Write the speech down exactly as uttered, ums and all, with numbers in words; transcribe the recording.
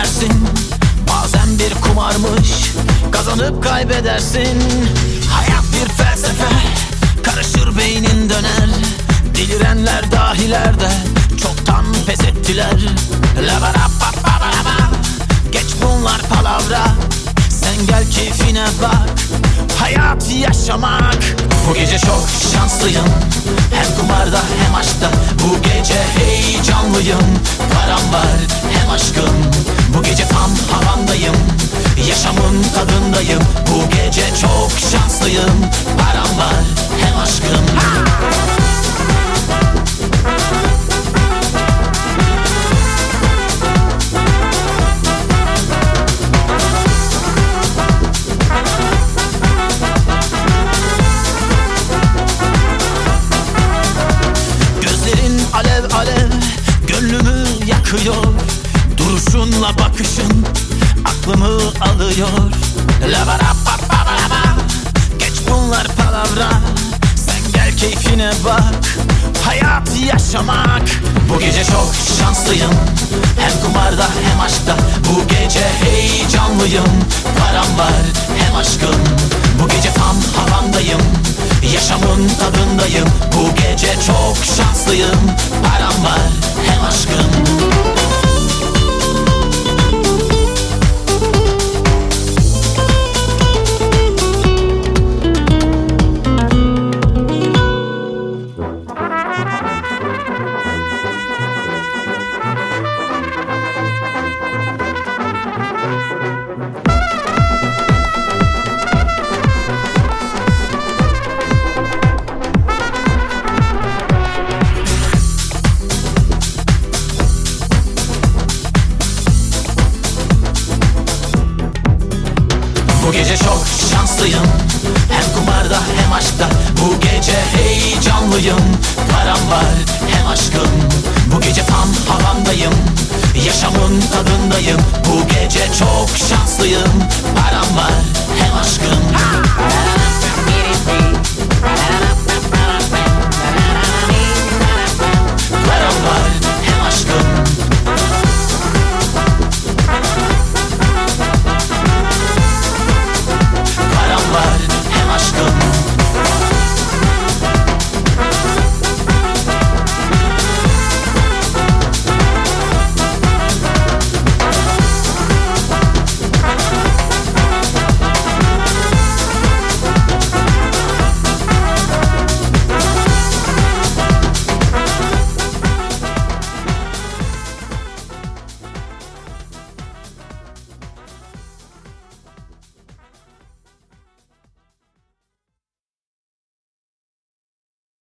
binersin. Bazen bir kumarmış, kazanıp kaybedersin. Hayat bir felsefe, karışır beynin döner. Delirenler dahiler de çoktan pes ettiler. Geç bunlar palavra, sen gel keyfine bak. Hayat yaşamak. Bu gece çok şanslıyım, hem kumarda hem aşkta. Bu gece heyecanlıyım, param var hem aşkım. Bu gece tam havandayım, yaşamın tadındayım. Bu gece çok şanslıyım, param var hem aşkım. Alev alev gönlümü yakıyor. Duruşunla bakışın aklımı alıyor. Geç bunlar palavra, sen gel keyfine bak. Hayat yaşamak. Bu gece çok şanslıyım, hem kumarda hem aşkta. Bu gece heyecanlıyım, param var hem aşkım. Bu gece tam havandayım, yaşamın tadındayım. Bu gece çok şanslıyım, param var hem aşkım. Bu gece çok şanslıyım, hem kumarda hem aşkta. Bu gece heyecanlıyım, param var hem aşkım. Bu gece tam havandayım, yaşamın tadındayım. Bu gece çok şanslıyım, param var